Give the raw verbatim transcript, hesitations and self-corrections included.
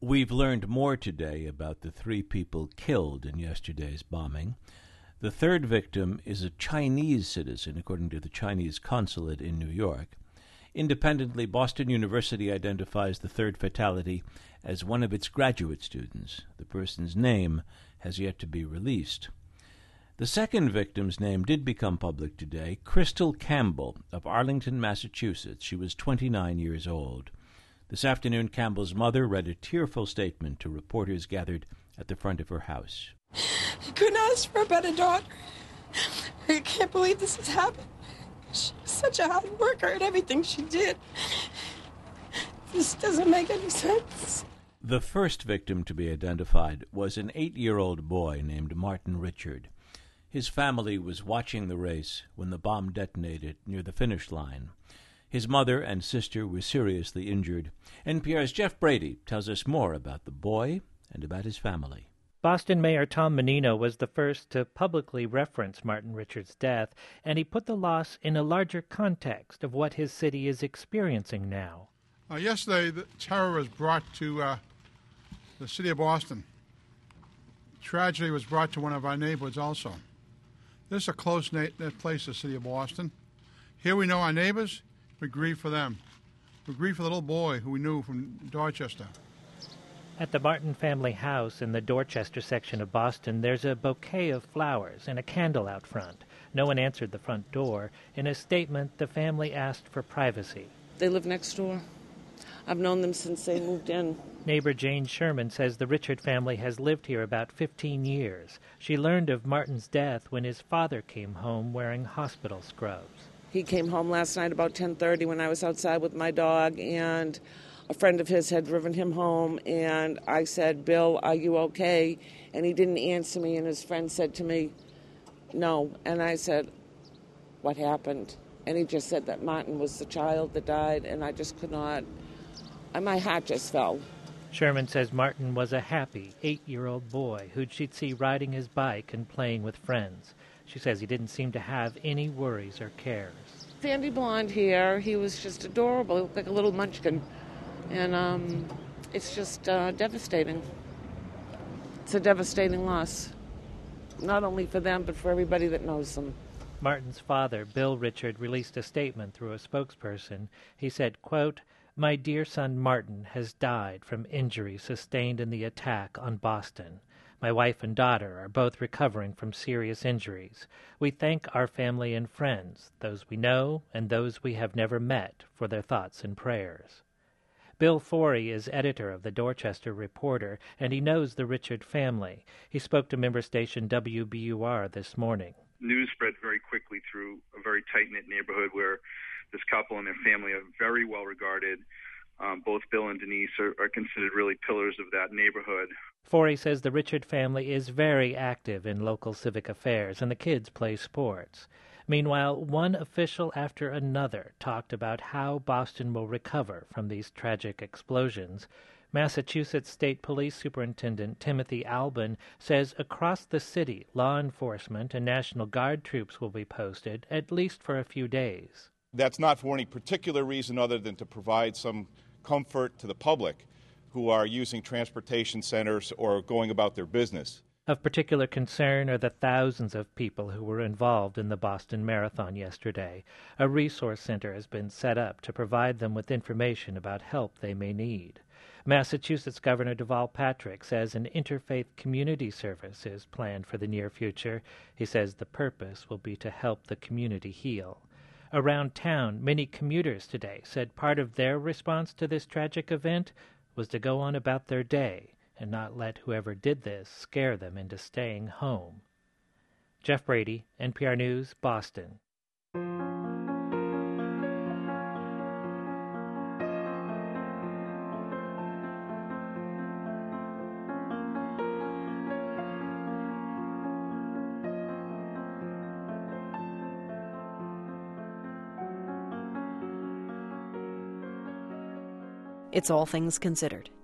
We've learned more today about the three people killed in yesterday's bombing. The third victim is a Chinese citizen, according to the Chinese consulate in New York. Independently, Boston University identifies the third fatality as one of its graduate students. The person's name has yet to be released. The second victim's name did become public today, Crystal Campbell of Arlington, Massachusetts. She was twenty-nine years old. This afternoon, Campbell's mother read a tearful statement to reporters gathered at the front of her house. I couldn't ask for a better daughter. I can't believe this has happened. She was such a hard worker at everything she did. This doesn't make any sense. The first victim to be identified was an eight-year-old boy named Martin Richard. His family was watching the race when the bomb detonated near the finish line. His mother and sister were seriously injured. N P R's Jeff Brady tells us more about the boy and about his family. Boston Mayor Tom Menino was the first to publicly reference Martin Richards' death, and he put the loss in a larger context of what his city is experiencing now. Uh, yesterday, the terror was brought to uh, the city of Boston. Tragedy was brought to one of our neighborhoods also. This is a close-knit place, the city of Boston. Here we know our neighbors. We grieve for them. We grieve for the little boy who we knew from Dorchester. At the Martin family house in the Dorchester section of Boston, there's a bouquet of flowers and a candle out front. No one answered the front door. In a statement, the family asked for privacy. They live next door. I've known them since they moved in. Neighbor Jane Sherman says the Richard family has lived here about fifteen years. She learned of Martin's death when his father came home wearing hospital scrubs. He came home last night about ten thirty when I was outside with my dog, and a friend of his had driven him home, and I said, "Bill, are you okay?" And he didn't answer me, and his friend said to me, "No." And I said, "What happened?" And he just said that Martin was the child that died, and I just could not, and my heart just fell. Sherman says Martin was a happy eight-year-old boy who she'd see riding his bike and playing with friends. She says he didn't seem to have any worries or cares. Sandy blonde hair, he was just adorable. He looked like a little munchkin. And um, it's just uh, devastating. It's a devastating loss, not only for them, but for everybody that knows them. Martin's father, Bill Richard, released a statement through a spokesperson. He said, quote, "My dear son Martin has died from injuries sustained in the attack on Boston. My wife and daughter are both recovering from serious injuries. We thank our family and friends, those we know and those we have never met, for their thoughts and prayers." Bill Forey is editor of the Dorchester Reporter, and he knows the Richard family. He spoke to member station W B U R this morning. News spread very quickly through a very tight-knit neighborhood where this couple and their family are very well regarded. Um, both Bill and Denise are, are considered really pillars of that neighborhood. Forey says the Richard family is very active in local civic affairs, and the kids play sports. Meanwhile, one official after another talked about how Boston will recover from these tragic explosions. Massachusetts State Police Superintendent Timothy Albin says across the city, law enforcement and National Guard troops will be posted, at least for a few days. That's not for any particular reason other than to provide some comfort to the public who are using transportation centers or going about their business. Of particular concern are the thousands of people who were involved in the Boston Marathon yesterday. A resource center has been set up to provide them with information about help they may need. Massachusetts Governor Deval Patrick says an interfaith community service is planned for the near future. He says the purpose will be to help the community heal. Around town, many commuters today said part of their response to this tragic event was to go on about their day and not let whoever did this scare them into staying home. Jeff Brady, N P R News, Boston. It's All Things Considered.